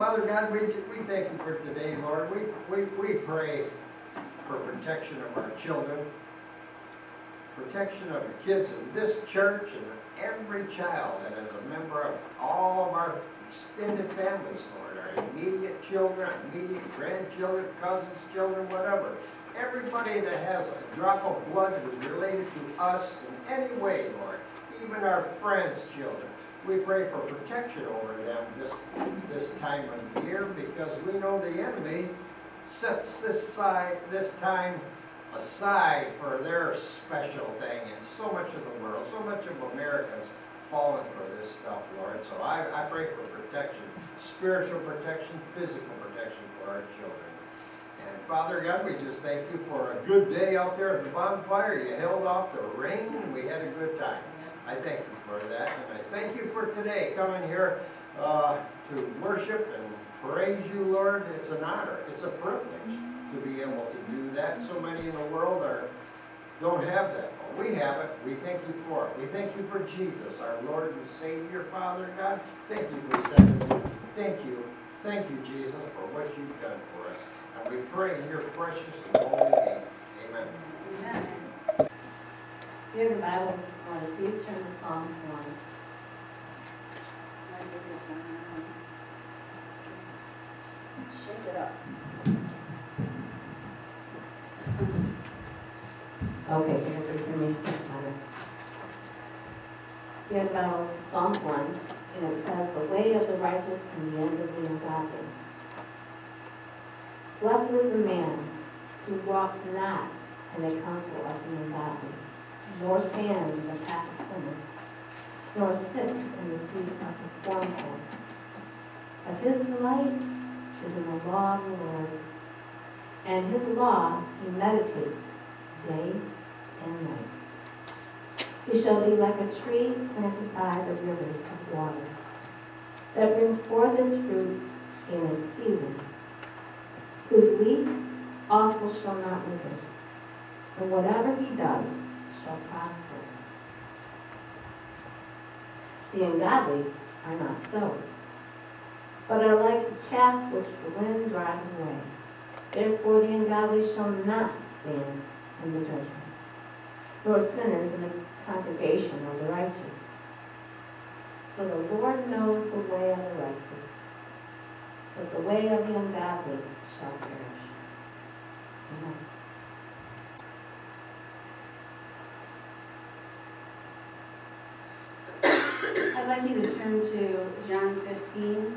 Father God, we thank you for today, Lord. We pray for protection of our children, protection of the kids in this church and every child that is a member of all of our extended families, Lord, our immediate children, immediate grandchildren, cousins, children, whatever. Everybody that has a drop of blood that is related to us in any way, Lord, even our friends' children. We pray for protection over them this time of year, because we know the enemy sets this time aside for their special thing, and so much of the world, so much of America's fallen for this stuff, Lord. So I pray for protection, spiritual protection, physical protection for our children. And Father God, we just thank you for a good day out there at the bonfire. You held off the rain and we had a good time. I thank you for that, and I thank you for today coming here to worship and praise you, Lord. It's an honor, it's a privilege to be able to do that. So many in the world don't have that. Well, we have it. We thank you for it. We thank you for Jesus, our Lord and Savior, Father God. Thank you for sending him. Thank you, Jesus, for what you've done for us. And we pray in your precious and holy name. Amen. Amen. If you have your Bibles this morning, please turn to Psalms 1. Shake it up. Okay, you're going to hear me. That's better. You have Bibles, Psalms 1, and it says, "The way of the righteous and the end of the ungodly. Blessed is the man who walks not in the counsel of the ungodly, nor stands in the path of sinners, nor sits in the seat of the scornful. But his delight is in the law of the Lord, and his law he meditates day and night. He shall be like a tree planted by the rivers of water, that brings forth its fruit in its season, whose leaf also shall not wither, and whatever he does shall prosper. The ungodly are not so, but are like the chaff which the wind drives away. Therefore the ungodly shall not stand in the judgment, nor sinners in the congregation of the righteous. For the Lord knows the way of the righteous, but the way of the ungodly shall perish." Amen. I'd like you to turn to John 15,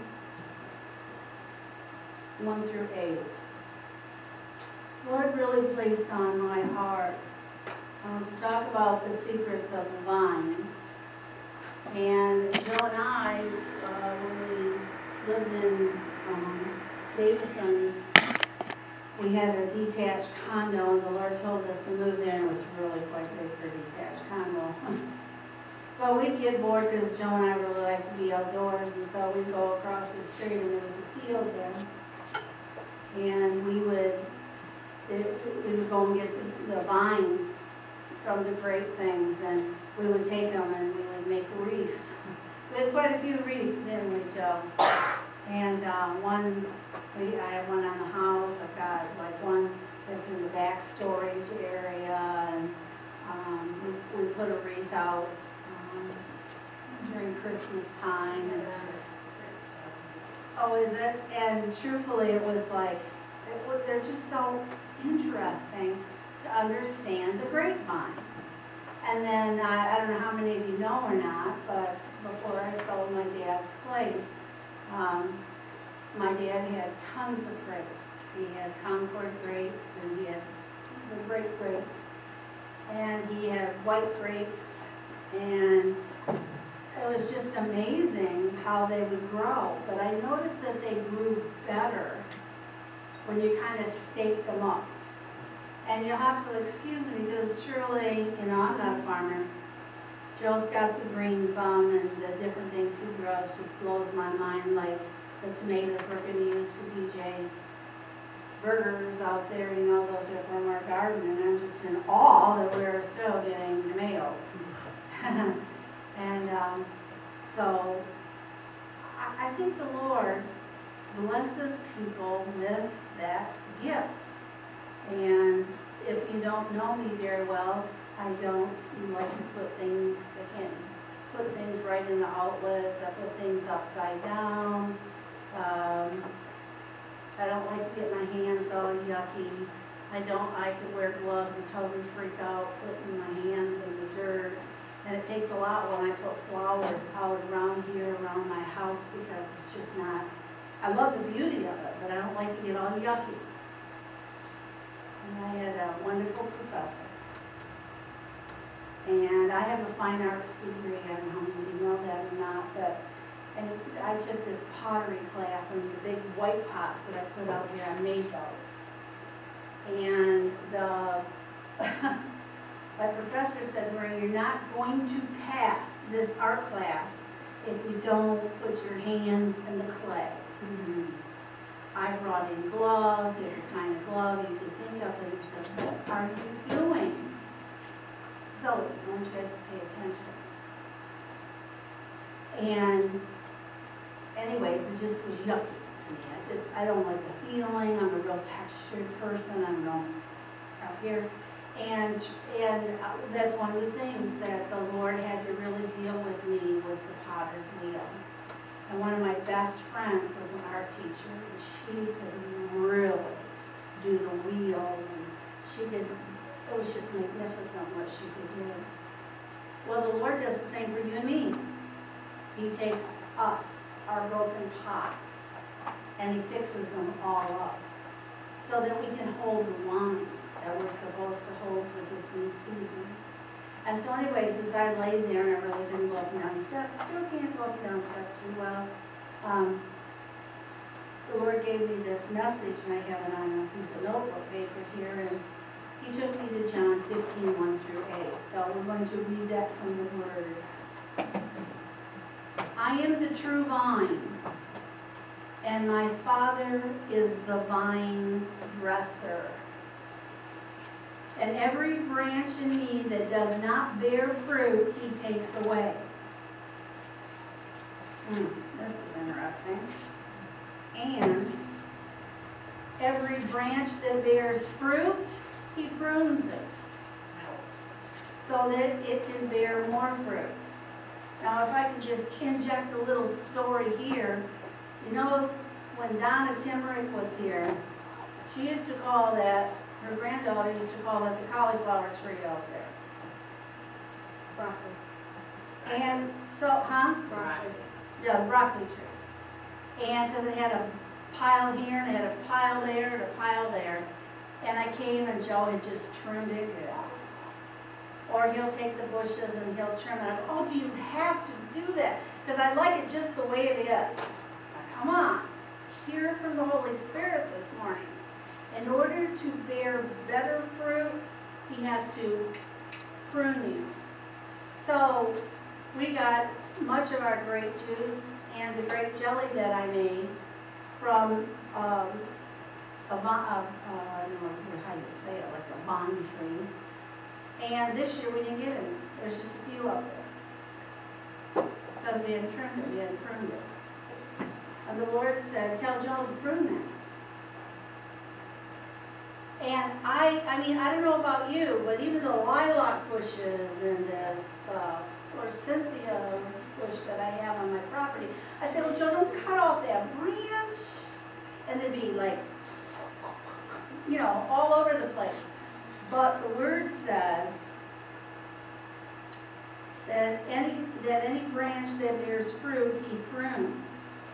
1 through 8. Lord really placed on my heart to talk about the secrets of the vine. And Joe and I, when we lived in Davison, we had a detached condo, and the Lord told us to move there, and it was really quite big for a detached condo. Well, we'd get bored because Joe and I really like to be outdoors, and so we'd go across the street, and there was a field there. And we would go and get the vines from the grape things, and we would take them and we would make wreaths. We had quite a few wreaths, didn't we, Joe? And I have one on the house. I've got like one that's in the back storage area, and we put a wreath out during Christmas time. And, oh, is it? And truthfully, it was like, they're just so interesting to understand the grapevine. And then, I don't know how many of you know or not, but before I sold my dad's place, my dad had tons of grapes. He had Concord grapes, and he had the great grapes. And he had white grapes, and it was just amazing how they would grow. But I noticed that they grew better when you kind of staked them up. And you'll have to excuse me because surely, I'm not a farmer. Joe's got the green thumb, and the different things he grows just blows my mind, like the tomatoes we're going to use for DJ's burgers out there, those are from our garden, and I'm just in awe that we're still getting tomatoes. And so I think the Lord blesses people with that gift. And if you don't know me very well, I don't like to put things, I can't put things right in the outlets, I put things upside down. I don't like to get my hands all yucky. I could wear gloves and totally freak out putting my hands in the dirt. And it takes a lot when I put flowers out around here, around my house, because it's just not, I love the beauty of it, but I don't like to get all yucky. And I had a wonderful professor. And I have a fine arts degree, I don't know if you know that or not, but and I took this pottery class, and the big white pots that I put out there, I made those. And my professor said, Maria, you're not going to pass this art class if you don't put your hands in the clay. I brought in gloves, every kind of glove you could think of, and he said, what are you doing? So, I want you guys to pay attention. And anyways, it just was yucky to me. I don't like the feeling. I'm a real textured person. I'm real out here. And that's one of the things that the Lord had to really deal with me was the potter's wheel. And one of my best friends was an art teacher, and she could really do the wheel, and she could, it was just magnificent what she could do. Well, the Lord does the same for you and me. He takes us, our broken pots, and He fixes them all up so that we can hold the wine that we're supposed to hold for this new season. And so anyways, as I laid there, and I really didn't go up and down steps, still can't go up and down steps too well, the Lord gave me this message, and I have it on a piece of notebook paper here, and He took me to John 15, 1 through 8. So we're going to read that from the Word. I am the true vine, and my Father is the vine dresser. And every branch in me that does not bear fruit, He takes away. This is interesting. And every branch that bears fruit, He prunes it, so that it can bear more fruit. Now, if I can just inject a little story here, you know, when Donna Timmerick was here, she used to call that, her granddaughter used to call that the cauliflower tree out there. Broccoli. And so, Broccoli. Yeah, the broccoli tree. And because it had a pile here, and it had a pile there, and a pile there. And I came, and Joe had just trimmed it good. Or he'll take the bushes and he'll trim it. I go, oh, do you have to do that? Because I like it just the way it is. Now, come on, hear from the Holy Spirit this morning. In order to bear better fruit, He has to prune you. So we got much of our grape juice and the grape jelly that I made from I don't know how you say it, like a vine tree. And this year we didn't get any. There's just a few up there. Because we hadn't trimmed it, we hadn't pruned it. And the Lord said, tell Joe to prune that. And I mean, I don't know about you, but even the lilac bushes and this Cynthia bush that I have on my property, I said, well, Joe, don't cut off that branch. And they'd be like, you know, all over the place. But the Word says that any branch that bears fruit, He prunes,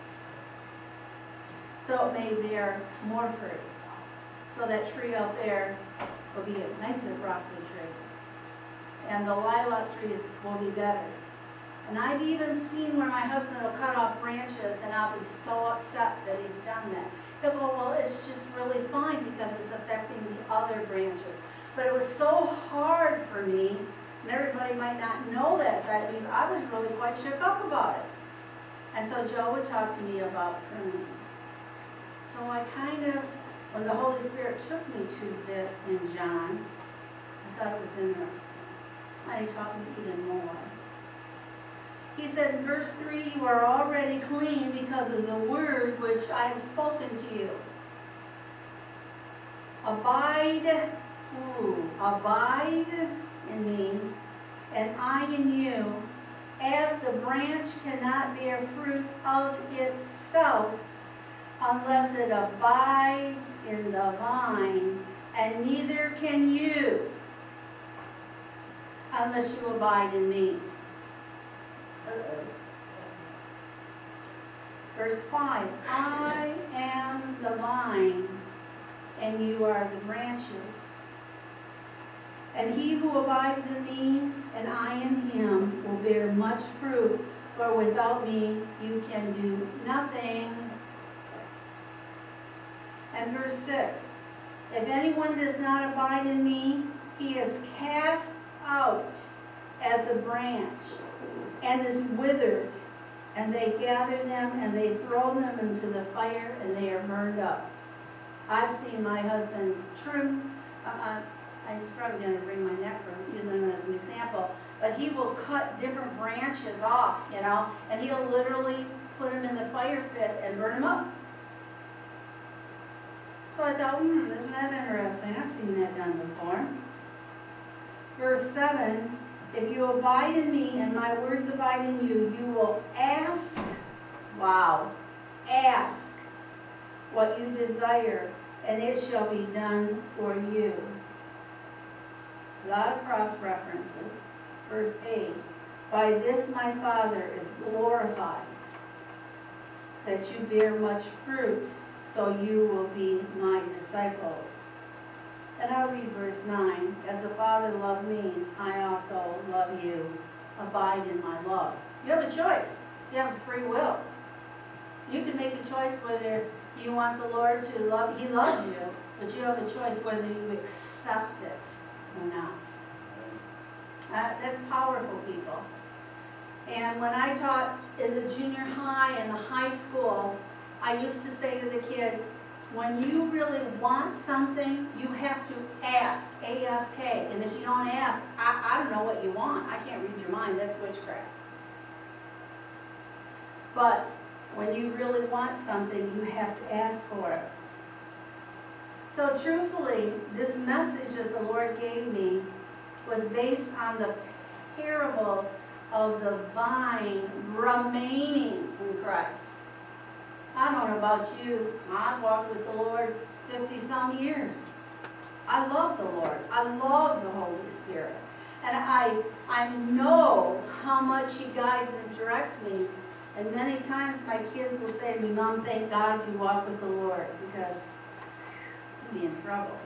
so it may bear more fruit. So that tree out there will be a nicer broccoli tree. And the lilac trees will be better. And I've even seen where my husband will cut off branches, and I'll be so upset that he's done that. He'll go, well, it's just really fine because it's affecting the other branches. But it was so hard for me, and everybody might not know that side of me, but I was really quite shook up about it. And so Joe would talk to me about pruning. So I kind of, when the Holy Spirit took me to this in John, I thought it was interesting. And He taught me even more. He said in verse 3, you are already clean because of the word which I have spoken to you. Abide in me, and I in you, as the branch cannot bear fruit of itself unless it abides in the vine, and neither can you unless you abide in me. Verse 5, I am the vine, and you are the branches. And he who abides in me, and I in him, will bear much fruit, for without me you can do nothing. And verse 6, if anyone does not abide in me, he is cast out as a branch, and is withered, and they gather them, and they throw them into the fire, and they are burned up. I've seen my husband trim, I'm probably going to bring my neck for using him as an example, but he will cut different branches off, you know, and he'll literally put them in the fire pit and burn them up. So I thought, isn't that interesting? I've seen that done before. Verse 7, if you abide in me and my words abide in you, you will ask what you desire, and it shall be done for you. A lot of cross references. Verse 8, by this my Father is glorified, that you bear much fruit, so you will be my disciples. And I'll read verse 9, as the Father loved me, I also love you. Abide in my love. You have a choice. You have a free will. You can make a choice whether you want the Lord to love, he loves you, but you have a choice whether you accept it or not. That's powerful, people. And when I taught in the junior high and the high school, I used to say to the kids, when you really want something, you have to ask, A-S-K. And if you don't ask, I don't know what you want. I can't read your mind. That's witchcraft. But when you really want something, you have to ask for it. So truthfully, this message that the Lord gave me was based on the parable of the vine remaining in Christ. I don't know about you. I've walked with the Lord 50-some years. I love the Lord. I love the Holy Spirit. And I know how much he guides and directs me. And many times my kids will say to me, Mom, thank God you walk with the Lord, because you'd be in trouble.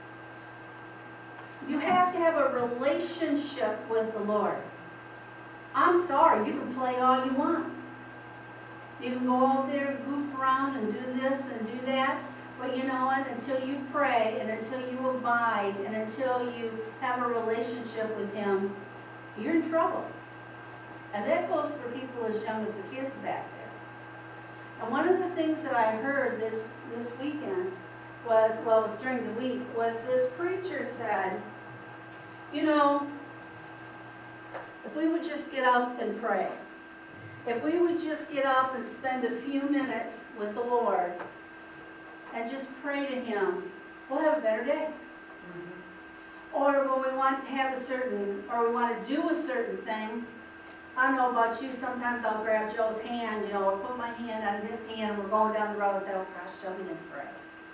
You have to have a relationship with the Lord. I'm sorry, you can play all you want. You can go out there, goof around, and do this and do that. But you know what? Until you pray, and until you abide, and until you have a relationship with him, you're in trouble. And that goes for people as young as the kids back there. And one of the things that I heard this weekend was, well, it was during the week, was this preacher said, you know, if we would just get up and pray, if we would just get up and spend a few minutes with the Lord and just pray to him, we'll have a better day. Or when we want to have or we want to do a certain thing, I don't know about you, sometimes I'll grab Joe's hand, you know, or put my hand on his hand, and we're going down the road and say, oh gosh, Joe, we didn't pray.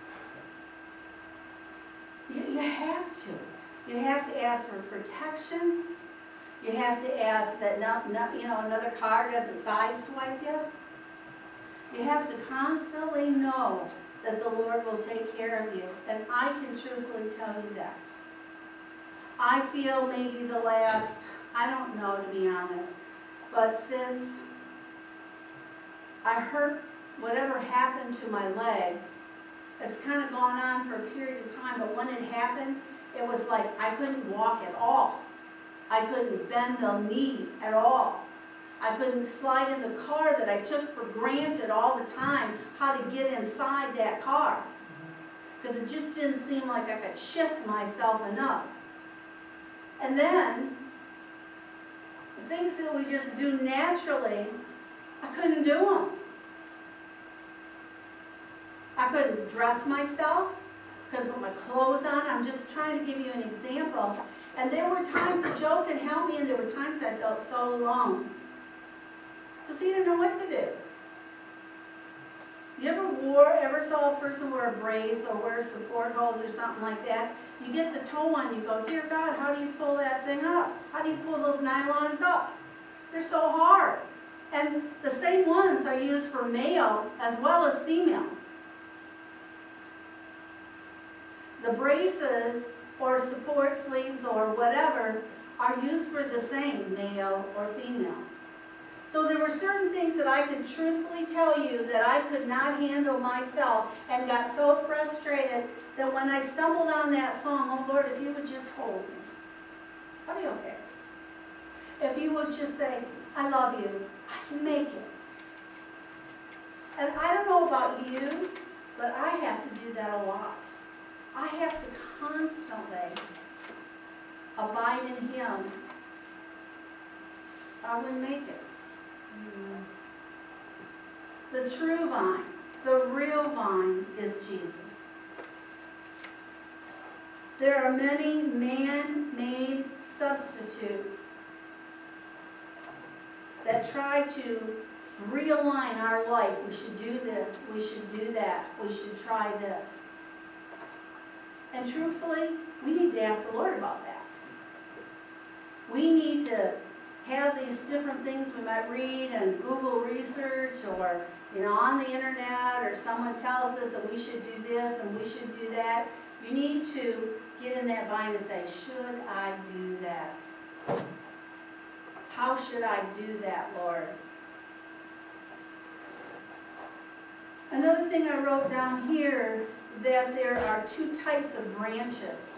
You have to. You have to ask for protection. You have to ask that another car doesn't sideswipe you. You have to constantly know that the Lord will take care of you. And I can truthfully tell you that. I feel maybe the last, I don't know to be honest, but since I heard whatever happened to my leg, it's kind of gone on for a period of time, but when it happened, it was like I couldn't walk at all. I couldn't bend the knee at all. I couldn't slide in the car that I took for granted all the time, how to get inside that car. Because it just didn't seem like I could shift myself enough. And then, things that we just do naturally, I couldn't do them. I couldn't dress myself, couldn't put my clothes on. I'm just trying to give you an example. And there were times that Joe can help me, and there were times I felt so alone. Because he didn't know what to do. You ever saw a person wear a brace or wear support hose or something like that? You get the toe on, you go, dear God, how do you pull that thing up? How do you pull those nylons up? They're so hard. And the same ones are used for male as well as female. The braces or support sleeves or whatever are used for the same, male or female. So there were certain things that I could truthfully tell you that I could not handle myself, and got so frustrated that when I stumbled on that song, oh Lord, if you would just hold me, I'll be okay. If you would just say, I love you, I can make it. And I don't know about you, but I have to do that a lot. I have to constantly abide in Him. I wouldn't make it. The true vine, the real vine is Jesus. There are many man-made substitutes that try to realign our life. We should do this, we should do that, we should try this. And truthfully, we need to ask the Lord about that. We need to have these different things we might read and Google research, or on the internet, or someone tells us that we should do this and we should do that. You need to get in that vine and say, should I do that? How should I do that, Lord? Another thing I wrote down here, that there are two types of branches.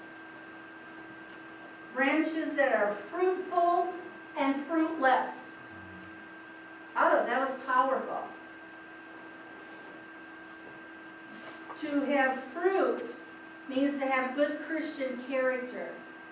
Branches that are fruitful and fruitless. I thought that was powerful. To have fruit means to have good Christian character.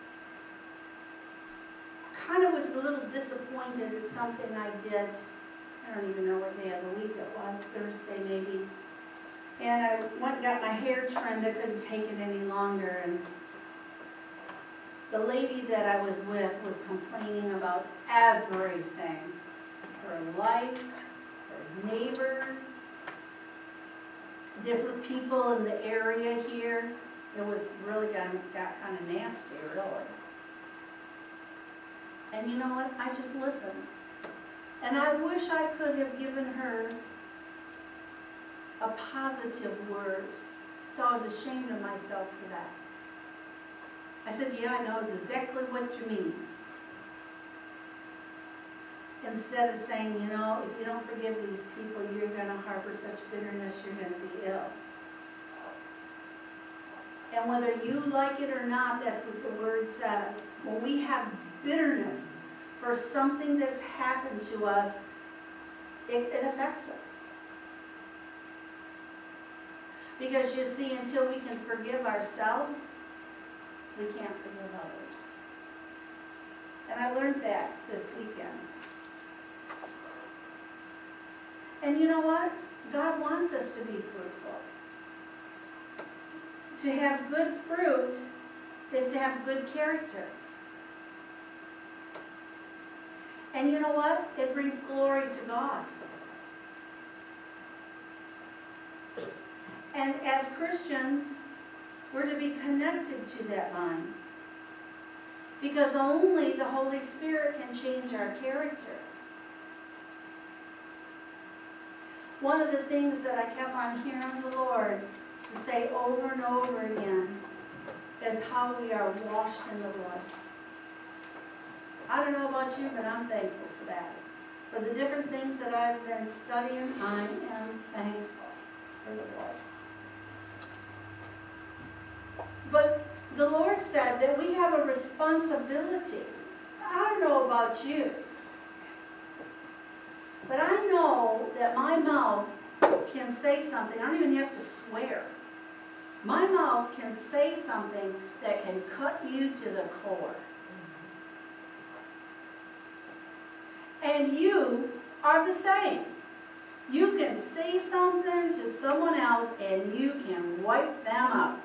Kind of was a little disappointed at something I did. I don't even know what day of the week it was, Thursday maybe. And I went and got my hair trimmed. I couldn't take it any longer. And the lady that I was with was complaining about everything. Her life, her neighbors, different people in the area here. It was really got kind of nasty, really. And you know what? I just listened. And I wish I could have given her a positive word. So I was ashamed of myself for that. I said, yeah, I know exactly what you mean. Instead of saying, if you don't forgive these people, you're going to harbor such bitterness, you're going to be ill. And whether you like it or not, that's what the word says. When we have bitterness for something that's happened to us, it affects us. Because you see, until we can forgive ourselves, we can't forgive others. And I learned that this weekend. And you know what? God wants us to be fruitful. To have good fruit is to have good character. And you know what? It brings glory to God. And as Christians, we're to be connected to that vine. Because only the Holy Spirit can change our character. One of the things that I kept on hearing the Lord to say over and over again is how we are washed in the blood. I don't know about you, but I'm thankful for that. For the different things that I've been studying, I am thankful for the blood. But the Lord said that we have a responsibility. I don't know about you, but I know that my mouth can say something. I don't even have to swear. My mouth can say something that can cut you to the core. And you are the same. You can say something to someone else and you can wipe them out.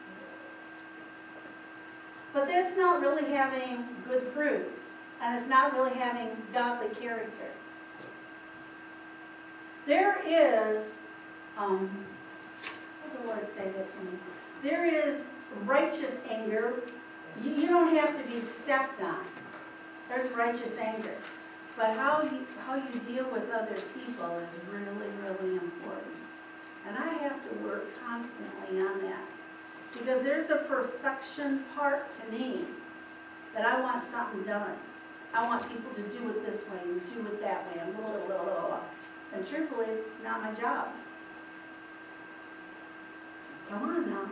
But that's not really having good fruit. And it's not really having godly character. There is, how did the Lord say that to me? There is righteous anger. You don't have to be stepped on. There's righteous anger. But how you deal with other people is really, really important. And I have to work constantly on that. Because there's a perfection part to me that I want something done. I want people to do it this way and do it that way and blah, blah, blah, blah, blah. And truthfully, it's not my job. Come on now.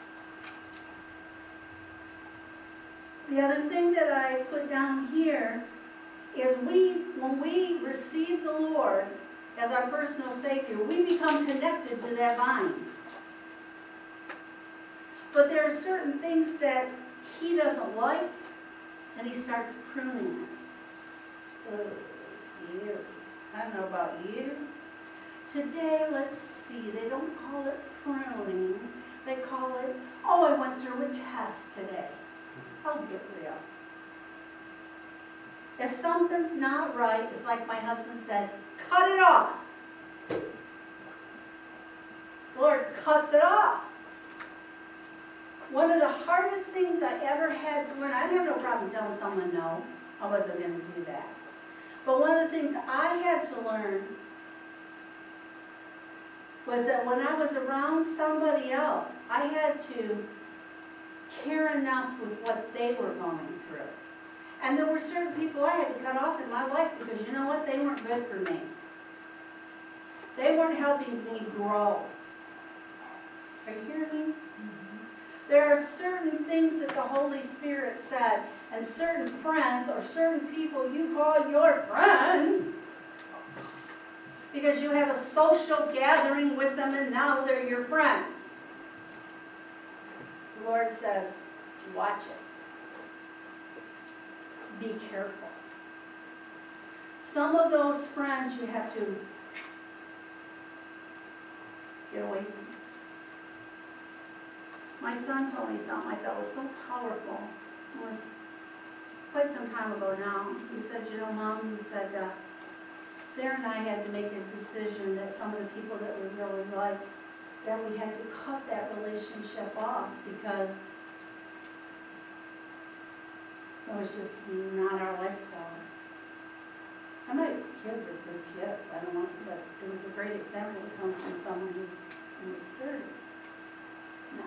The other thing that I put down here is when we receive the Lord as our personal Savior, we become connected to that vine. But there are certain things that He doesn't like, and He starts pruning us. Oh, you. I don't know about you. Today, let's see, they don't call it pruning. They call it, oh, I went through a test today. I'll get real. If something's not right, it's like my husband said, cut it off. The Lord cuts it off. One of the hardest things I ever had to learn, I didn't have no problem telling someone no. I wasn't going to do that. But one of the things I had to learn was that when I was around somebody else, I had to care enough with what they were going through. And there were certain people I had to cut off in my life because you know what? They weren't good for me. They weren't helping me grow. Are you hearing me? There are certain things that the Holy Spirit said, and certain friends or certain people you call your friends because you have a social gathering with them and now they're your friends. The Lord says, watch it. Be careful. Some of those friends you have to get away from. My son told me something I thought was so powerful. It was quite some time ago now. He said, you know, Mom, he said, Sarah and I had to make a decision that some of the people that we really liked, that we had to cut that relationship off because it was just not our lifestyle. And my kids are good kids. I don't want, but it was a great example to come from someone who's in his 30s. No.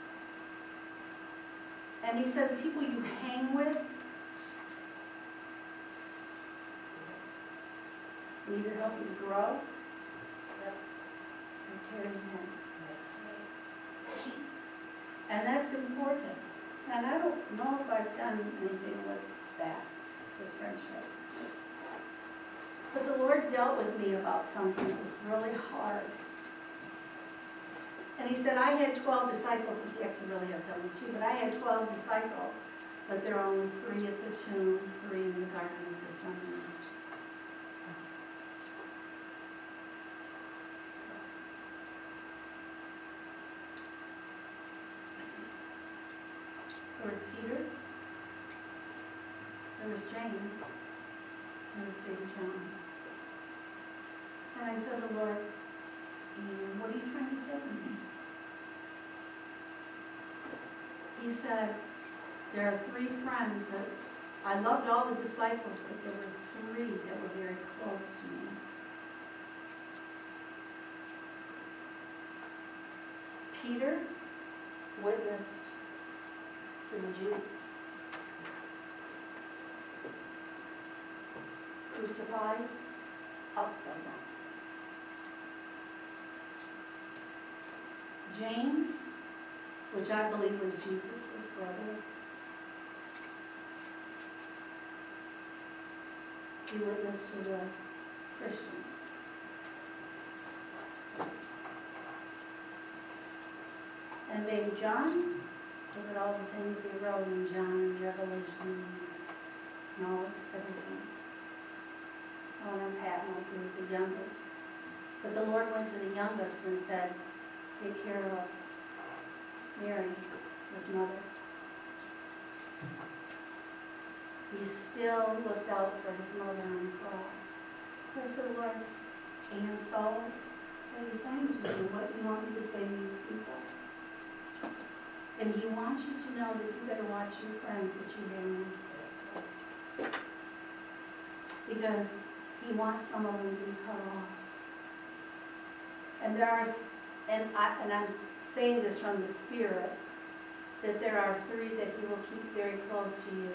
And he said, the people you hang with neither help you grow or tear you down. And that's important. And I don't know if I've done anything with that, with friendship. But the Lord dealt with me about something that was really hard. And He said, I had 12 disciples. He actually really had 72, but I had 12 disciples. But there are only 3 at the tomb, 3 in the Garden of Gethsemane. There was Peter, there was James, there was Big John. And I said to the Lord, what are you trying to say to me? He said, there are 3 friends that I loved all the disciples, but there were 3 that were very close to me. Peter witnessed to the Jews. Crucified, upside down. James, which I believe was Jesus' brother, he witnessed to the Christians. And baby John, look at all the things he wrote in John and Revelation and all everything. and Patmos, who was the youngest. But the Lord went to the youngest and said, take care of Mary, his mother. He still looked out for his mother on the cross. So I said, Lord, and so, what are you saying to me? What do you want me to say to you people? And he wants you to know that you better watch your friends that you hang with. Because he wants some of them to be cut off. And there are, and I'm saying this from the Spirit, that there are 3 that he will keep very close to you.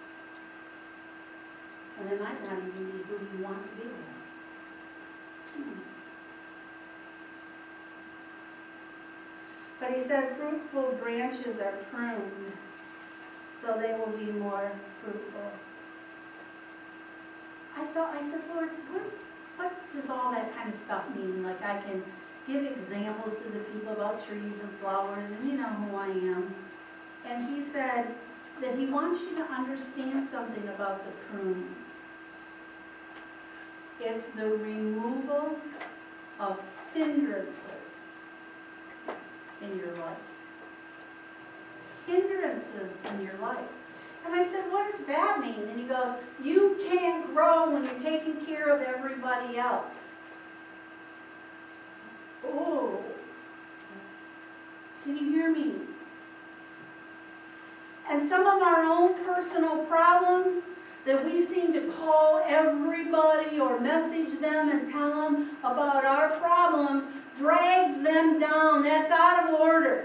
And it might not even be who you want to be with. But he said fruitful branches are pruned, so they will be more fruitful. I said, Lord, what does all that kind of stuff mean? Like I can give examples to the people about trees and flowers, and you know who I am. And he said that he wants you to understand something about the pruning. It's the removal of hindrances in your life. Hindrances in your life. And I said, what does that mean? And he goes, you can't grow when you're taking care of everybody else. Oh, can you hear me? And some of our own personal problems that we seem to call everybody or message them and tell them about our problems drags them down. That's out of order.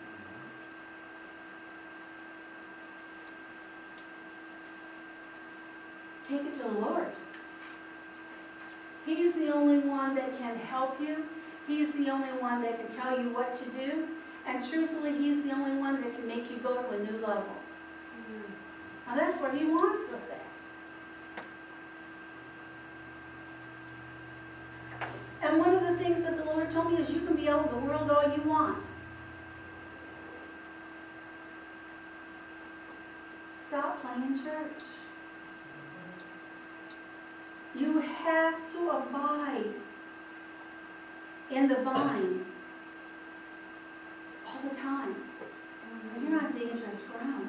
Take it to the Lord. He's the only one that can help you. He's the only one that can tell you what to do. And truthfully, he's the only one that can make you go to a new level. Now that's where he wants us at. And one of the things that the Lord told me is you can be out in the world all you want. Stop playing church. You have to abide in the vine all the time. Or you're on dangerous ground.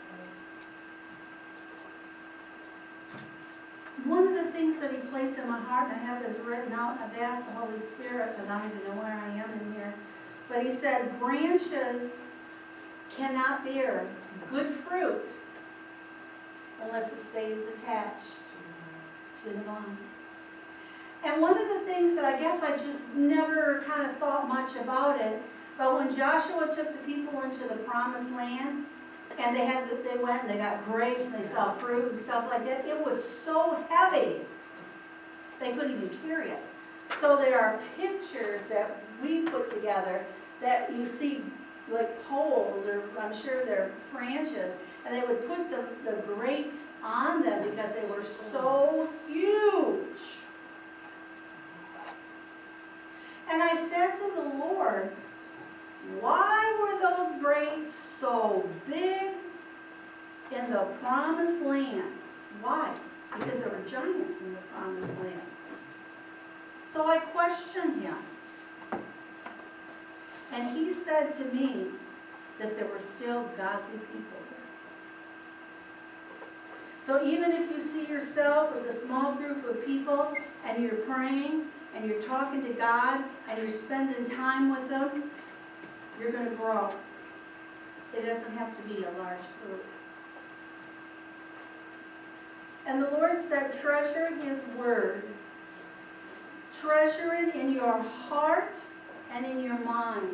One of the things that he placed in my heart, and I have this written out, I've asked the Holy Spirit, because I don't even know where I am in here, but he said, branches cannot bear good fruit unless it stays attached to the vine. And one of the things that I guess I just never kind of thought much about it, but when Joshua took the people into the promised land, and they went and they got grapes, and they saw fruit and stuff like that, it was so heavy, they couldn't even carry it. So there are pictures that we put together that you see like poles, or I'm sure they're branches, and they would put the grapes on them because they were so huge. And I said to the Lord, why were those grapes so big in the promised land? Why? Because there were giants in the promised land. So I questioned him. And he said to me that there were still godly people there. So even if you see yourself with a small group of people and you're praying and you're talking to God and you're spending time with them, you're going to grow. It doesn't have to be a large group. And the Lord said, treasure his word. Treasure it in your heart and in your mind.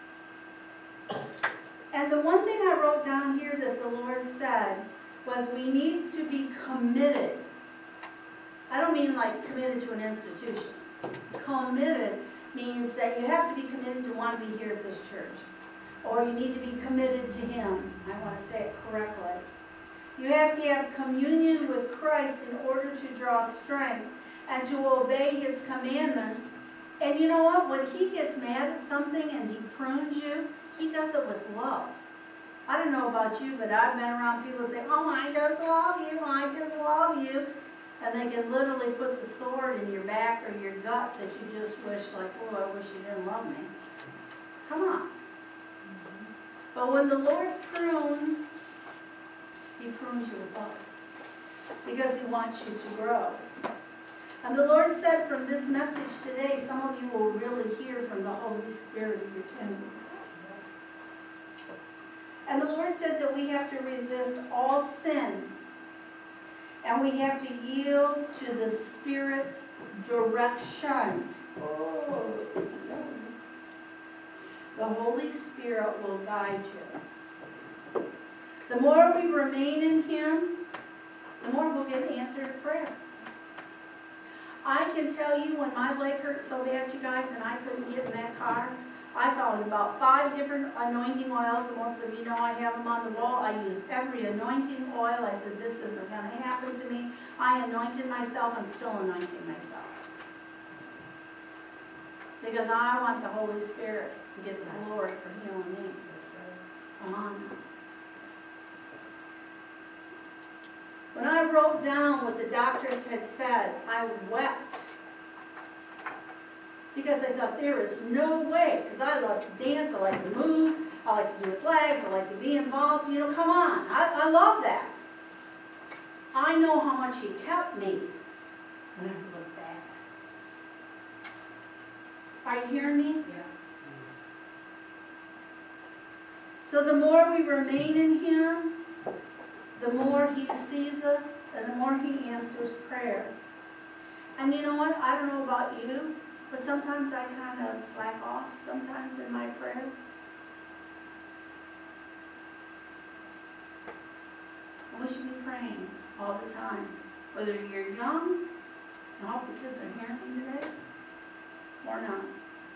And the one thing I wrote down here that the Lord said was we need to be committed. I don't mean like committed to an institution. Committed means that you have to be committed to want to be here at this church. Or you need to be committed to him. I want to say it correctly. You have to have communion with Christ in order to draw strength and to obey his commandments. And you know what? When he gets mad at something and he prunes you, he does it with love. I don't know about you, but I've been around people saying, oh, I just love you, I just love you. And they can literally put the sword in your back or your gut that you just wish, like, oh, I wish you didn't love me. Come on. But when the Lord prunes, He prunes you with love. Because He wants you to grow. And the Lord said from this message today, some of you will really hear from the Holy Spirit of your tomb. And the Lord said that we have to resist all sin. And we have to yield to the Spirit's direction. Oh. The Holy Spirit will guide you. The more we remain in Him, the more we'll get answered prayer. I can tell you when my leg hurt so bad, you guys, and I couldn't get in that car, I found about 5 different anointing oils, and most of you know I have them on the wall. I used every anointing oil. I said, this isn't going to happen to me. I anointed myself. I'm still anointing myself. Because I want the Holy Spirit to get the glory for healing me. Come on now. When I wrote down what the doctors had said, I wept. Because I thought, there is no way, because I love to dance, I like to move, I like to do the flags, I like to be involved, you know, come on, I love that. I know how much He kept me when I look back. Are you hearing me? Yeah. So the more we remain in Him, the more He sees us, and the more He answers prayer. And you know what, I don't know about you, but sometimes I kind of slack off sometimes in my prayer. And we should be praying all the time. Whether you're young, and I hope the kids are hearing me today, or not.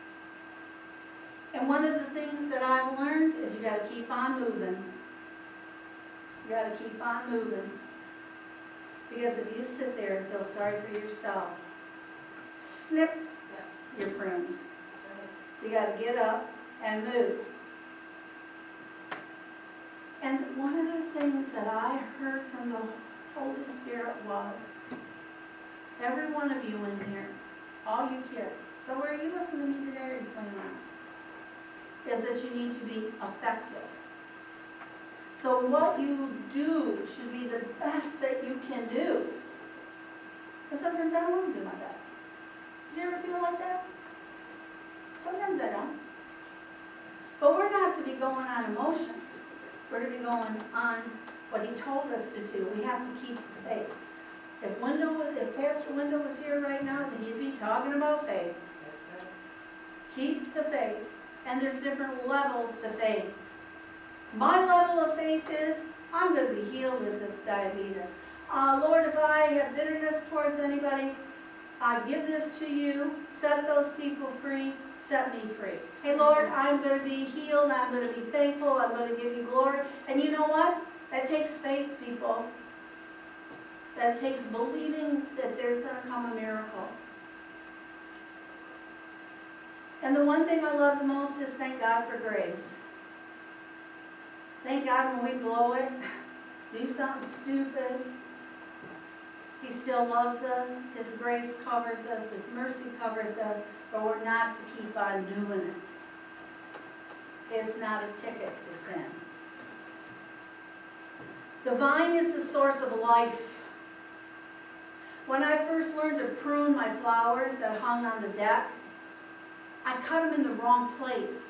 And one of the things that I've learned is you got to keep on moving. You got to keep on moving. Because if you sit there and feel sorry for yourself, snip, you're pruned. You got to get up and move. And one of the things that I heard from the Holy Spirit was, every one of you in here, all you kids, so are you listening to me today or are you playing around? Is that you need to be effective. So what you do should be the best that you can do. And sometimes I don't want to do my best. Did you ever feel like that? Sometimes I don't. But we're not to be going on emotion. We're to be going on what He told us to do. We have to keep the faith. If Pastor Wendell was here right now, then he'd be talking about faith. That's right. Keep the faith. And there's different levels to faith. My level of faith is, I'm going to be healed of this diabetes. Lord, if I have bitterness towards anybody, I give this to you. Set those people free. Set me free. Hey, Lord, I'm going to be healed. I'm going to be thankful. I'm going to give you glory. And you know what? That takes faith, people. That takes believing that there's going to come a miracle. And the one thing I love the most is thank God for grace. Thank God when we blow it, do something stupid, He still loves us. His grace covers us. His mercy covers us. But we're not to keep on doing it. It's not a ticket to sin. The vine is the source of life. When I first learned to prune my flowers that hung on the deck, I cut them in the wrong place.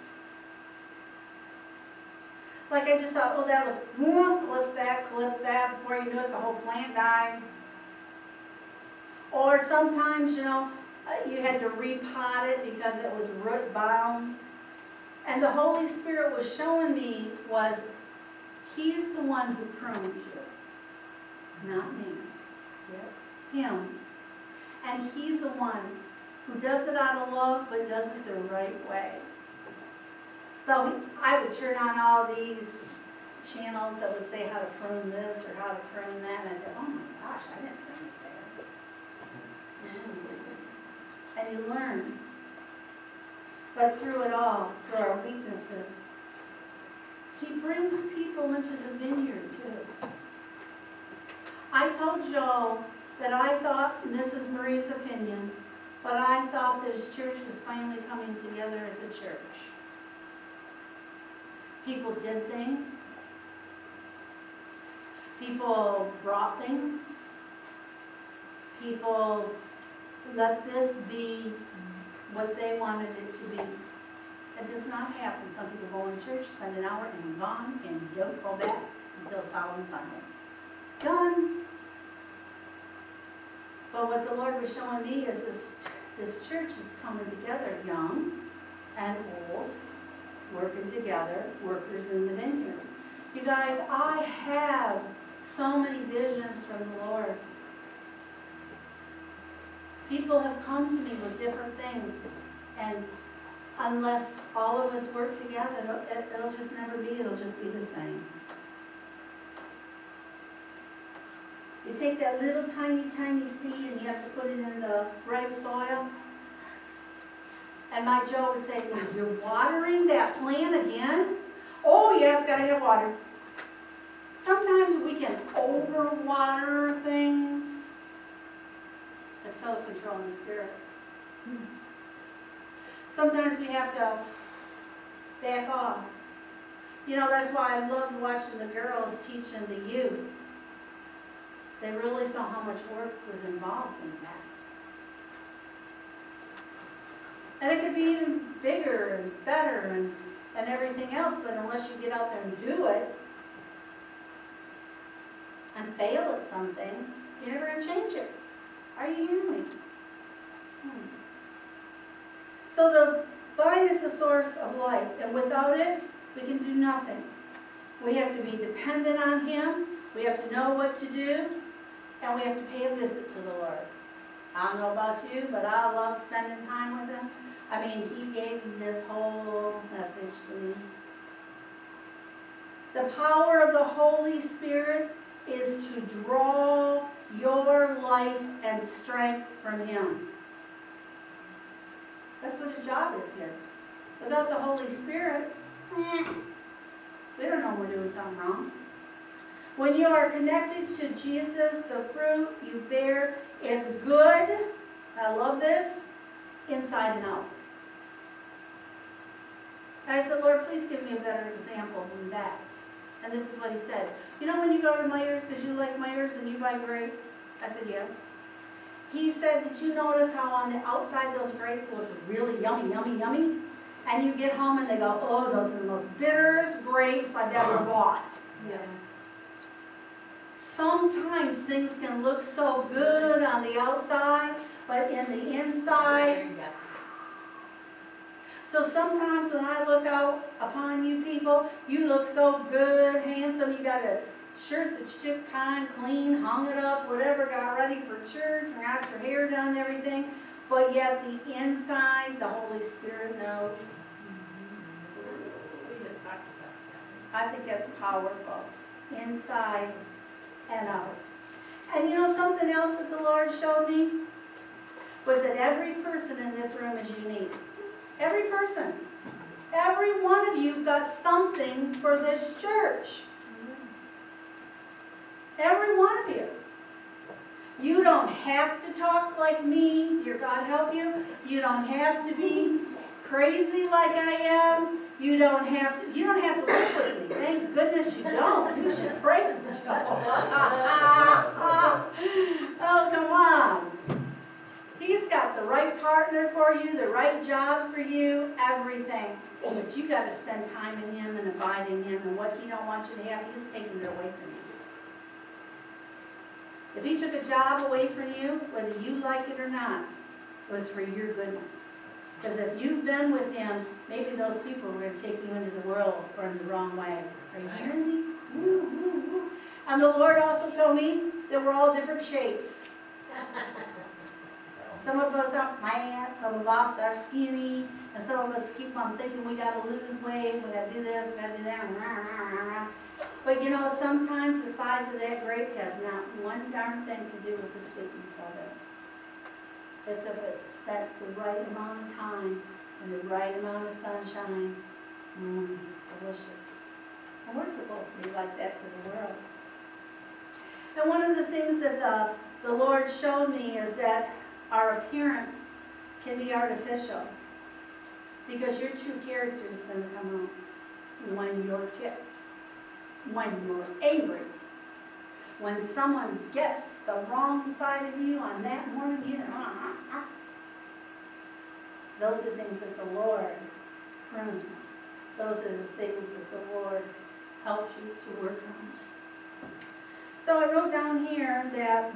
Like I just thought, oh, that looked, clip that, before you knew it, the whole plant died. Or sometimes, you know, you had to repot it because it was root bound. And the Holy Spirit was showing me was, He's the one who prunes you, not me. Him. And He's the one who does it out of love, but does it the right way. So I would turn on all these channels that would say how to prune this or how to prune that, and I'd say, oh my gosh, I didn't prune it there. And you learn. But through it all, through our weaknesses, He brings people into the vineyard too. I told Joe that I thought, and this is Marie's opinion, but I thought that his church was finally coming together as a church. People did things. People brought things. People let this be what they wanted it to be. It does not happen. Some people go in church, spend an hour, and gone, and don't go back until the following Sunday. Done. But what the Lord was showing me is this church is coming together, young and old, working together, workers in the vineyard. You guys, I have so many visions from the Lord. People have come to me with different things, and unless all of us work together, it'll just never be, it'll just be the same. You take that little tiny seed and you have to put it in the right soil. And my Joe would say, well, you're watering that plant again? Oh yeah, it's got to have water. Sometimes we can overwater things. That's still controlling the spirit. Sometimes we have to back off. You know, that's why I loved watching the girls teaching the youth. They really saw how much work was involved in that. And it could be even bigger and better and everything else, but unless you get out there and do it and fail at some things, you're never going to change it. Are you hearing me? So the vine is the source of life, and without it, we can do nothing. We have to be dependent on Him, we have to know what to do, and we have to pay a visit to the Lord. I don't know about you, but I love spending time with Him. I mean, He gave me this whole message to me. The power of the Holy Spirit is to draw your life and strength from Him. That's what His job is here. Without the Holy Spirit, we don't know we're doing something wrong. When you are connected to Jesus, the fruit you bear is good, I love this, inside and out. I said, Lord, please give me a better example than that. And this is what He said. You know when you go to Meijer's because you like Meijer's and you buy grapes? I said, yes. He said, did you notice how on the outside those grapes look really yummy, yummy, yummy? And you get home and they go, oh, those are the most bitterest grapes I've ever bought. Yeah. Sometimes things can look so good on the outside, but in the inside. So sometimes when I look out upon you people, you look so good, handsome, you got a shirt that you took time, clean, hung it up, whatever, got ready for church, got your hair done and everything, but yet the inside, the Holy Spirit knows. We just talked about that. I think that's powerful, inside and out. And you know something else that the Lord showed me? Was that every person in this room is unique. Every person. Every one of you got something for this church. Every one of you. You don't have to talk like me. Dear God help you. You don't have to be crazy like I am. You don't have to live with me. Thank goodness you don't. You should pray for me. Oh, come on. He's got the right partner for you, the right job for you, everything. But you got to spend time in Him and abide in Him. And what He don't want you to have, He's taking it away from you. If He took a job away from you, whether you like it or not, it was for your goodness. Because if you've been with Him, maybe those people were going to take you into the world or in the wrong way. Are you hearing me? Woo, woo, woo. And the Lord also told me that we're all different shapes. Some of us are fat, some of us are skinny, and some of us keep on thinking we got to lose weight, we got to do this, we got to do that. But you know, sometimes the size of that grape has not one darn thing to do with the sweetness of it. It's if it spent the right amount of time and the right amount of sunshine. Delicious. And we're supposed to be like that to the world. And one of the things that the the Lord showed me is that our appearance can be artificial. Because your true character is going to come out when you're ticked, when you're angry, when someone gets the wrong side of you on that morning, you know, those are things that the Lord prunes. Those are the things that the Lord helps you to work on. So I wrote down here that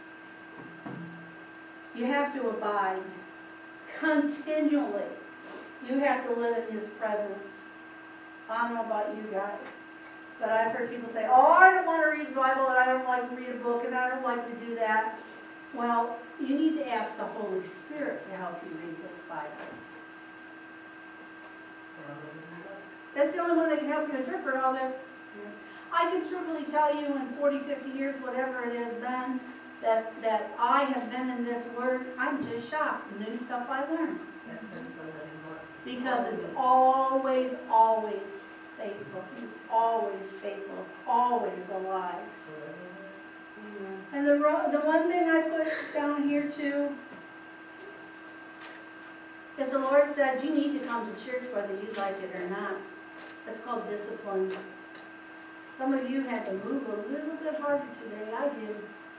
you have to abide continually. You have to live in His presence. I don't know about you guys, but I've heard people say, oh, I don't want to read the Bible, and I don't like to read a book, and I don't like to do that. Well, you need to ask the Holy Spirit to help you read this Bible. That's the only one that can help you interpret all this. I can truthfully tell you in 40, 50 years, whatever it has been, that I have been in this Word, I'm just shocked. The new stuff I learned. Because it's always, always faithful. He's always faithful. It's always alive. And the one thing I put down here too is the Lord said, you need to come to church whether you like it or not. It's called discipline. Some of you had to move a little bit harder today. I did.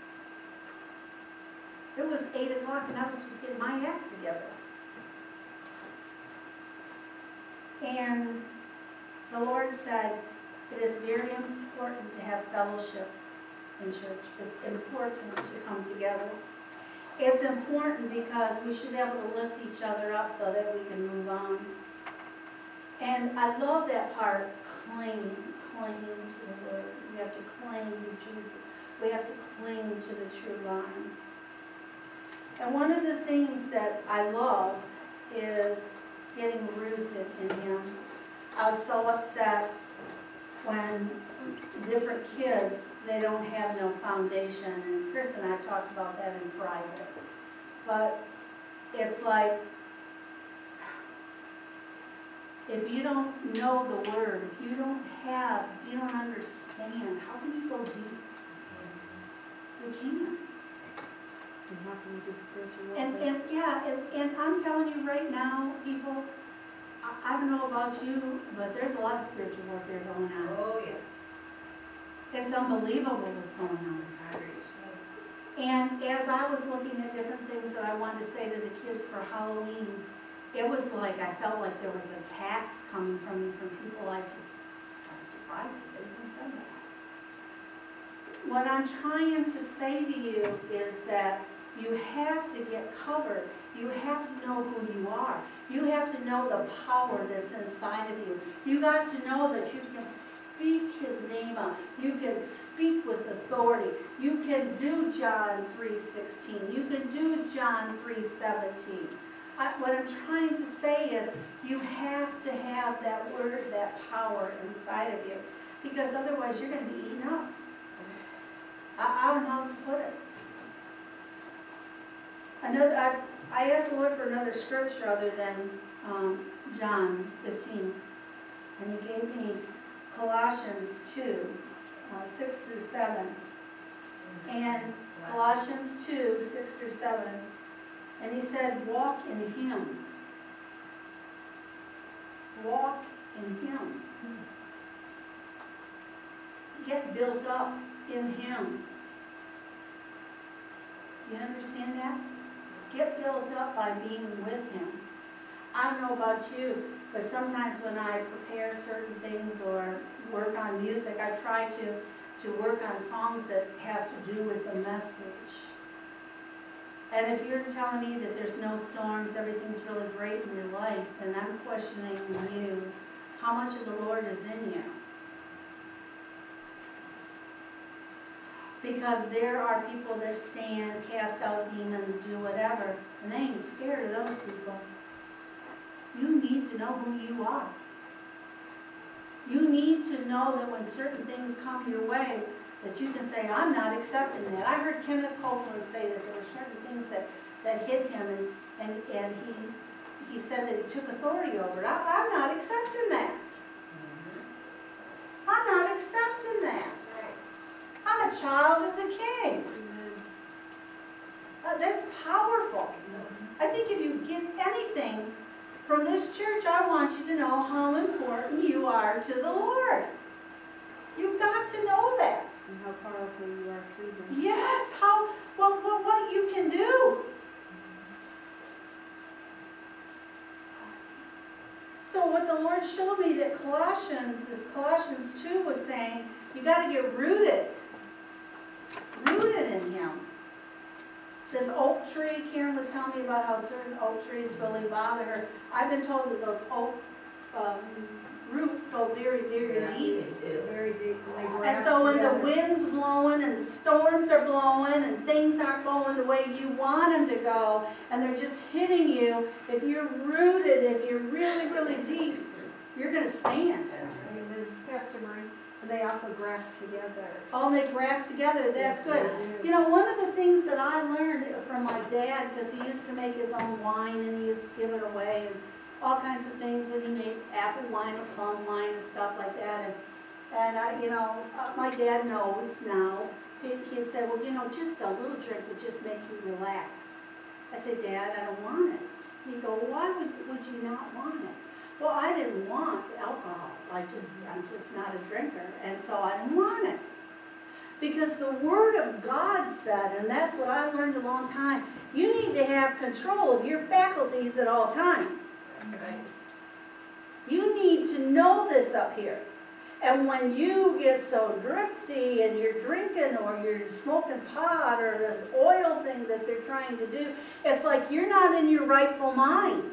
It was 8 o'clock and I was just getting my act together. And the Lord said, it is very important to have fellowship in church. It's important to come together. It's important because we should be able to lift each other up so that we can move on. And I love that part, clinging to the Lord. We have to cling to Jesus. We have to cling to the true vine. And one of the things that I love is getting rooted in Him. I was so upset when different kids, they don't have no foundation. And Chris and I talked about that in private. But it's like, if you don't know the Word, if you don't understand, how can you go deep? You can't. And how can we do spiritual And and I'm telling you right now, people, I don't know about you, but there's a lot of spiritual warfare going on. Oh, yes. It's unbelievable what's going on. And as I was looking at different things that I wanted to say to the kids for Halloween, it was like I felt like there was attacks coming from me from people. I just got surprised that they even said that. What I'm trying to say to you is that you have to get covered. You have to know who you are. You have to know the power that's inside of you. You got to know that you can speak His name out. You can speak with authority. You can do John 3:16. You can do John 3:17. What I'm trying to say is you have to have that word, that power inside of you, because otherwise you're going to be eaten up. I don't know how else to put it. I asked the Lord for another scripture other than John 15, and He gave me Colossians 2, 6 through 7. And Colossians 2, 6 through 7. And He said, walk in Him. Walk in Him. Get built up in Him. You understand that? Get built up by being with Him. I don't know about you, but sometimes when I prepare certain things or work on music, I try to work on songs that has to do with the message. And if you're telling me that there's no storms, everything's really great in your life, then I'm questioning you, how much of the Lord is in you? Because there are people that stand, cast out demons, do whatever, and they ain't scared of those people. You need to know who you are. You need to know that when certain things come your way, that you can say, I'm not accepting that. I heard Kenneth Copeland say that there were certain things that hit him, and he said that he took authority over it. I'm not accepting that. I'm not accepting that. I'm a child of the King. anything from this church, I want you to know how important you are to the Lord. You've got to know that. And how powerful you are to them. Yes, what you can do. So what the Lord showed me that Colossians 2 was saying, you got to get rooted in Him. This oak tree, Karen was telling me about how certain oak trees really bother her. I've been told that those oak roots go very, very deep. Very deep. And so when the wind's blowing and the storms are blowing and things aren't going the way you want them to go, and they're just hitting you, if you're rooted, if you're really, really deep, you're going to stand. Amen. Pastor Marie. And they also graft together. Oh, they graft together, that's good. You know, one of the things that I learned from my dad, because he used to make his own wine and he used to give it away and all kinds of things, and he made apple wine and plum wine and stuff like that. My dad knows now. He'd say, well, just a little drink would just make you relax. I said, Dad, I don't want it. He'd go, why would you not want it? Well, I didn't want the alcohol. I'm just not a drinker, and so I didn't want it. Because the Word of God said, and that's what I learned a long time, you need to have control of your faculties at all times. That's right. You need to know this up here. And when you get so drifty and you're drinking or you're smoking pot or this oil thing that they're trying to do, it's like you're not in your rightful mind.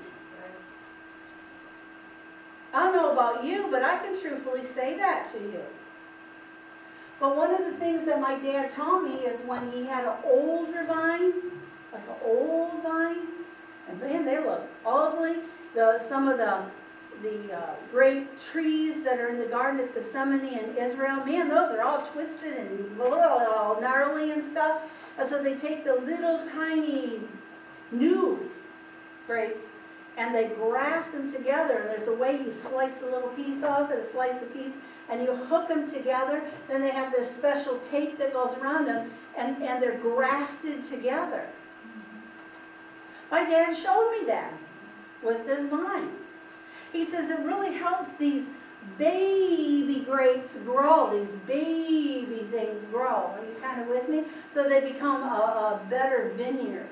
I don't know about you, but I can truthfully say that to you. But one of the things that my dad taught me is when he had an older vine, like an old vine, and man, they look ugly. Some of the great trees that are in the Garden of Gethsemane in Israel, man, those are all twisted and all gnarly and stuff. And so they take the little tiny new grapes and they graft them together. And there's a way you slice a little piece off and slice a piece, and you hook them together. Then they have this special tape that goes around them, and they're grafted together. My dad showed me that with his vines. He says it really helps these baby grapes grow, these baby things grow. Are you kind of with me? So they become a better vineyard.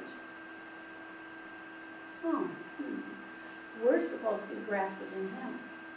Oh, we're supposed to be grafted in Him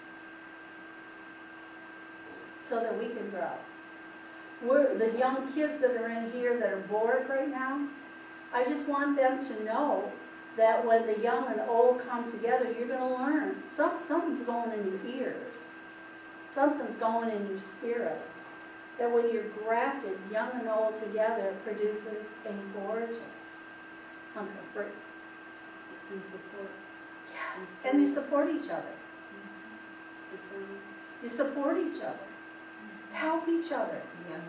so that we can grow. The young kids that are in here that are bored right now, I just want them to know that when the young and old come together, you're going to learn. Something's going in your ears. Something's going in your spirit. That when you're grafted, young and old together, produces a gorgeous hunk of fruit. And support. Yes. And you support each other. You support each other. Help each other.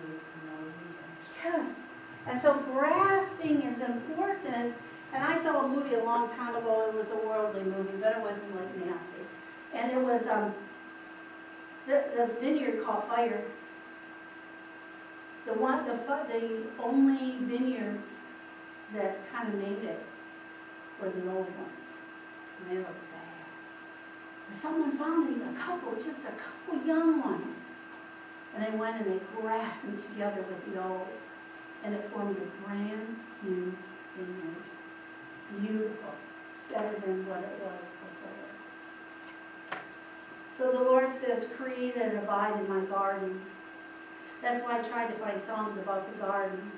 Yes. And so grafting is important. And I saw a movie a long time ago. It was a worldly movie, but it wasn't like nasty. And it was this vineyard called Fire. The only vineyards that kind of made it were the old ones. And they looked bad. And someone found just a couple young ones. And they went and they grafted them together with the old. And it formed a brand new vineyard. Beautiful. Better than what it was before. So the Lord says, create and abide in my garden. That's why I tried to find songs about the garden.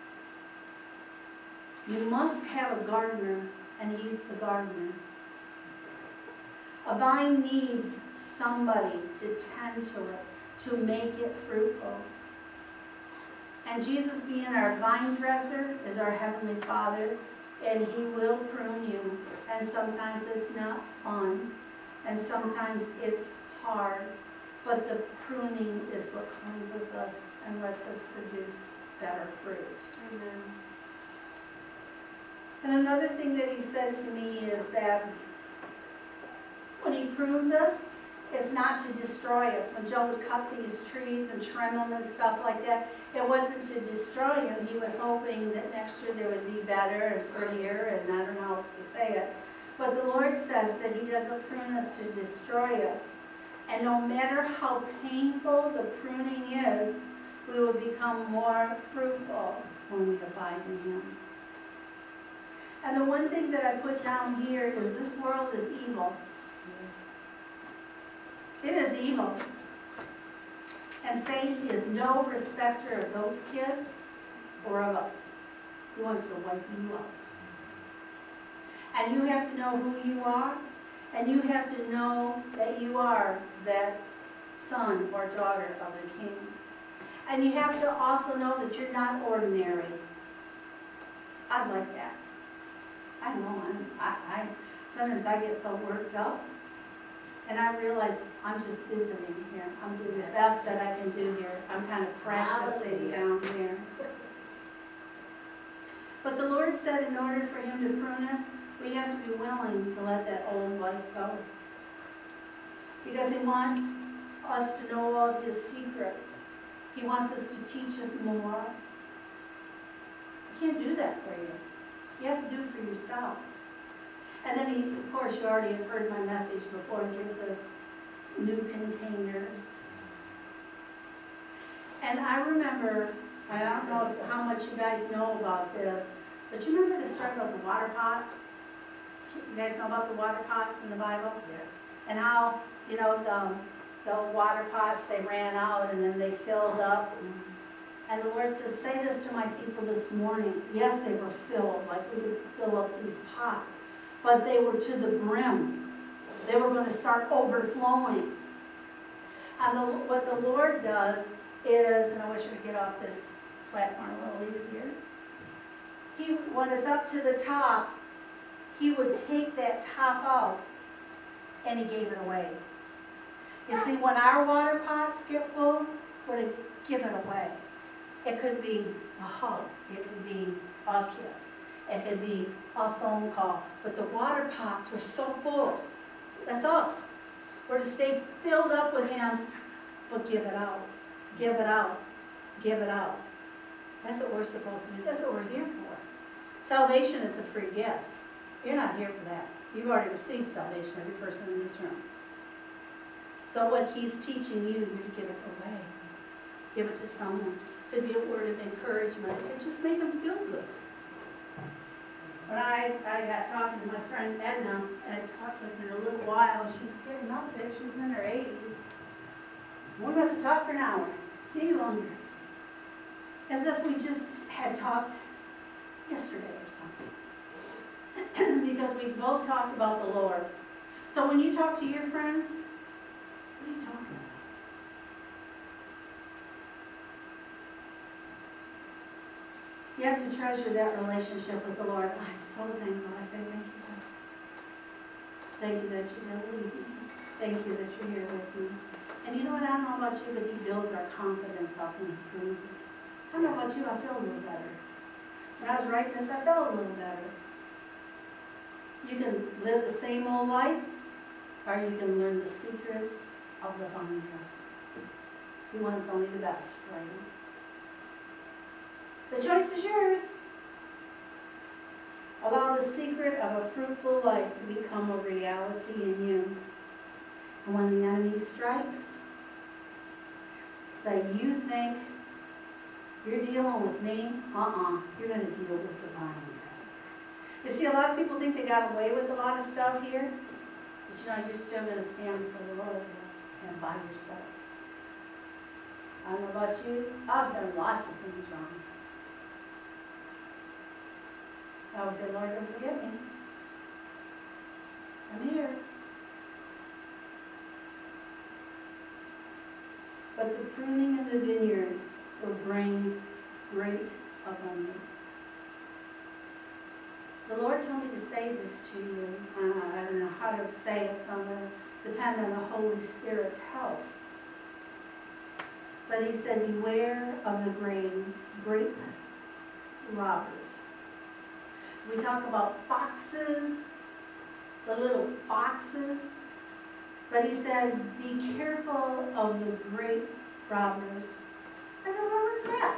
You must have a gardener, and He's the gardener. A vine needs somebody to tend to it, to make it fruitful. And Jesus, being our vine dresser, is our Heavenly Father, and He will prune you. And sometimes it's not fun, and sometimes it's hard, but the pruning is what cleanses us and lets us produce better fruit. Amen. And another thing that He said to me is that when He prunes us, it's not to destroy us. When Joe would cut these trees and trim them and stuff like that, it wasn't to destroy him. He was hoping that next year they would be better and prettier, and I don't know how else to say it. But the Lord says that He doesn't prune us to destroy us. And no matter how painful the pruning is, we will become more fruitful when we abide in Him. And the one thing that I put down here is this world is evil. It is evil. And Satan is no respecter of those kids or of us. He wants to wipe you out. And you have to know who you are, and you have to know that you are that son or daughter of the King. And you have to also know that you're not ordinary. I like that. I know, sometimes I get so worked up, and I realize I'm just visiting here. I'm doing the best that I can do here. I'm kind of practicing down there. But the Lord said in order for Him to prune us, we have to be willing to let that old life go. Because He wants us to know all of His secrets. He wants us to teach us more. He can't do that for you. You have to do it for yourself. And then He, of course, you already have heard my message before, He gives us new containers. And I remember, I don't know how much you guys know about this, but you remember the story about the water pots? You guys know about the water pots in the Bible? Yeah. And how, you know, the water pots, they ran out and then they filled up. And the Lord says, say this to my people this morning. Yes, they were filled, like we would fill up these pots. But they were to the brim. They were going to start overflowing. And what the Lord does is, and I wish I could get off this platform a little easier. When it's up to the top, He would take that top out and He gave it away. You see, when our water pots get full, we're to give it away. It could be a hug. It could be a kiss. It could be a phone call. But the water pots were so full. That's us. We're to stay filled up with Him, but give it out. Give it out. Give it out. That's what we're supposed to do. That's what we're here for. Salvation is a free gift. You're not here for that. You've already received salvation, every person in this room. So what He's teaching you, you're to give it away. Give it to someone. It could be a word of encouragement. It could just make them feel good. When I got talking to my friend Edna, and I talked with her a little while, she's getting up there, she's in her 80s. We must have talked for an hour, maybe longer. As if we just had talked yesterday or something. Because we both talked about the Lord. So when you talk to your friends, what are you talking about? You have to treasure that relationship with the Lord. I'm so thankful. I say thank you, God. Thank you that you don't leave me. Thank you that you're here with me. And you know what? I don't know about you, but He builds our confidence up and He prunes us. I don't know about you, I feel a little better. When I was writing this, I felt a little better. You can live the same old life, or you can learn the secrets of the vine dresser. He wants only the best for you. The choice is yours. Allow the secret of a fruitful life to become a reality in you. And when the enemy strikes, say, you think you're dealing with me? You're going to deal with the vine dresser. You see, a lot of people think they got away with a lot of stuff here, but you know, you're still going to stand for the Lord and by yourself. I don't know about you, I've done lots of things wrong. I always say, Lord, don't forget me. I'm here. But the pruning of the vineyard will bring great abundance. The Lord told me to say this to you. I don't know how to say it, so I'm going to depend on the Holy Spirit's help. But He said, beware of the grape robbers. We talk about foxes, the little foxes. But He said, be careful of the grape robbers. I said, Lord, what's that?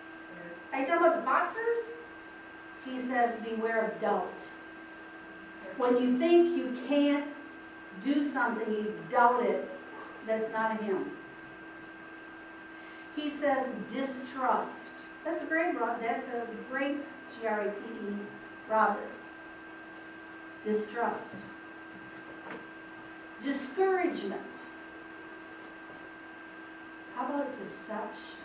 Are you talking about the foxes? He says, beware of doubt. When you think you can't do something, you doubt it, that's not of him. He says distrust. That's a great G-R-E-P-E, Robert. Distrust. Discouragement. How about deception?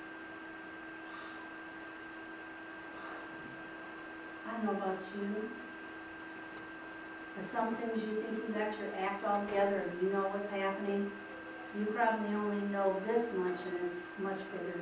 I don't know about you, but some things you think you got your act all together and you know what's happening. You probably only know this much and it's much bigger.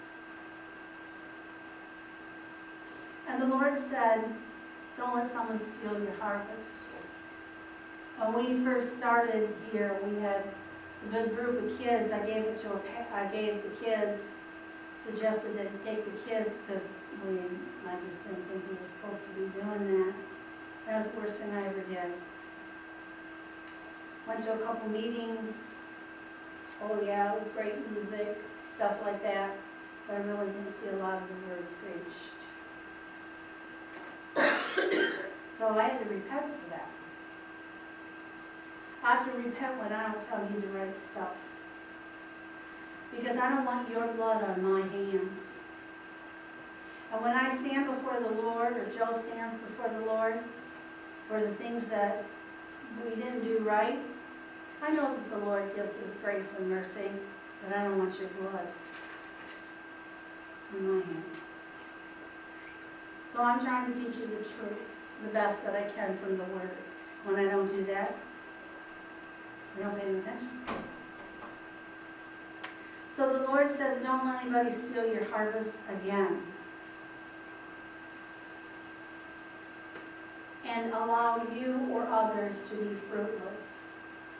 And the Lord said, don't let someone steal your harvest. When we first started here, we had a good group of kids. I gave the kids, suggested that you take the kids because I just didn't think we were supposed to be doing that. That was the worst thing I ever did. Went to a couple meetings. Oh yeah, it was great music, stuff like that. But I really didn't see a lot of the word preached. So I had to repent for that. I have to repent when I don't tell you the right stuff. Because I don't want your blood on my hands. And when I stand before the Lord, or Joe stands before the Lord, for the things that we didn't do right, I know that the Lord gives His grace and mercy, but I don't want your blood in my hands. So I'm trying to teach you the truth, the best that I can from the Word. When I don't do that, I don't pay any attention. So the Lord says, don't let anybody steal your harvest again. And allow you or others to be fruitless.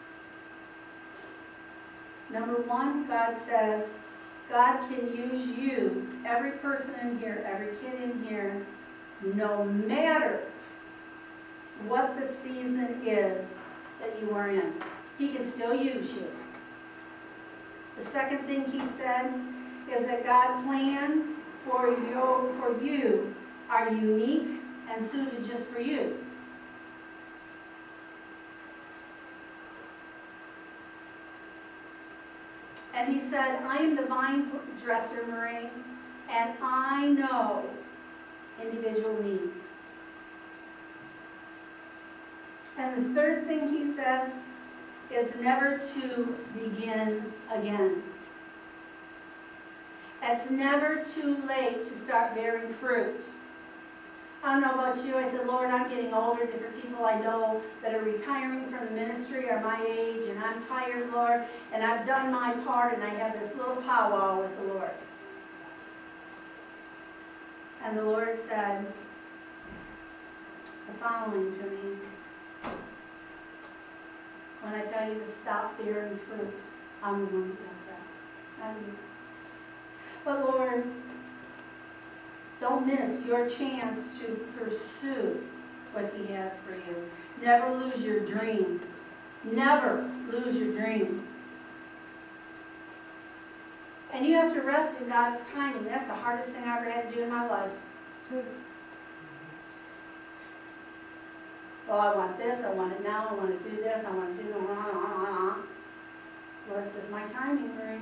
Number one, God says, God can use you, every person in here, every kid in here, no matter what the season is that you are in. He can still use you. The second thing he said is that God's plans for you are unique and suited just for you. And he said, I am the vine dresser, Marie, and I know individual needs. And the third thing he says is never to begin again. It's never too late to start bearing fruit. I don't know about you, I said, Lord, I'm getting older. Different people I know that are retiring from the ministry are my age, and I'm tired, Lord, and I've done my part, and I have this little powwow with the Lord. And the Lord said the following to me. When I tell you to stop bearing fruit, I'm the one that does that. Not you. But Lord, don't miss your chance to pursue what He has for you. Never lose your dream. Never lose your dream. And you have to rest in God's timing. That's the hardest thing I ever had to do in my life. Well, I want this, I want it now, I want to do this, I want to do the Lord says, my timing, Marie.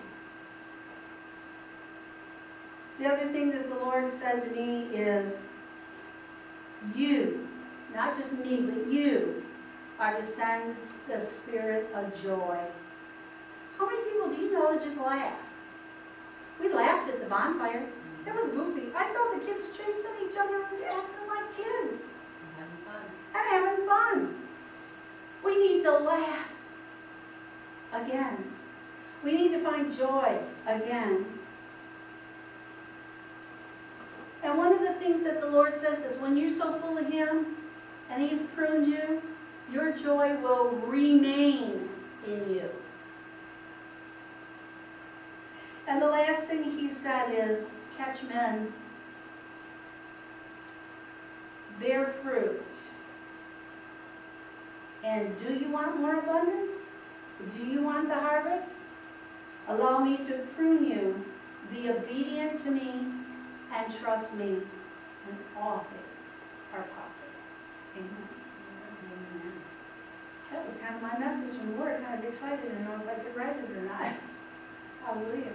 The other thing that the Lord said to me is, you, not just me, but you, are to send the spirit of joy. How many people do you know that just laugh? We laughed at the bonfire. It was goofy. I saw the kids chasing each other and acting like kids. And having fun. We need to laugh again. We need to find joy again. And one of the things that the Lord says is when you're so full of Him and He's pruned you, your joy will remain in you. And the last thing He said is, catch men, bear fruit. And do you want more abundance? Do you want the harvest? Allow me to prune you. Be obedient to me and trust me. And all things are possible. Amen. that was kind of my message from the Lord, kind of excited to know if I could write it or not. Hallelujah.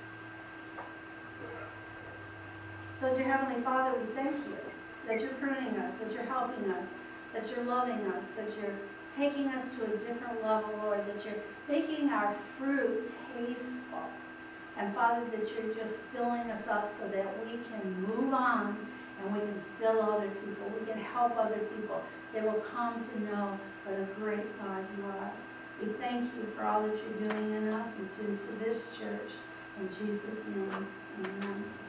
So dear Heavenly Father, we thank you that you're pruning us, that you're helping us, that you're loving us, that you're taking us to a different level, Lord, that you're making our fruit tasteful. And Father, that you're just filling us up so that we can move on and we can fill other people. We can help other people. They will come to know what a great God you are. We thank you for all that you're doing in us and to this church. In Jesus' name, amen.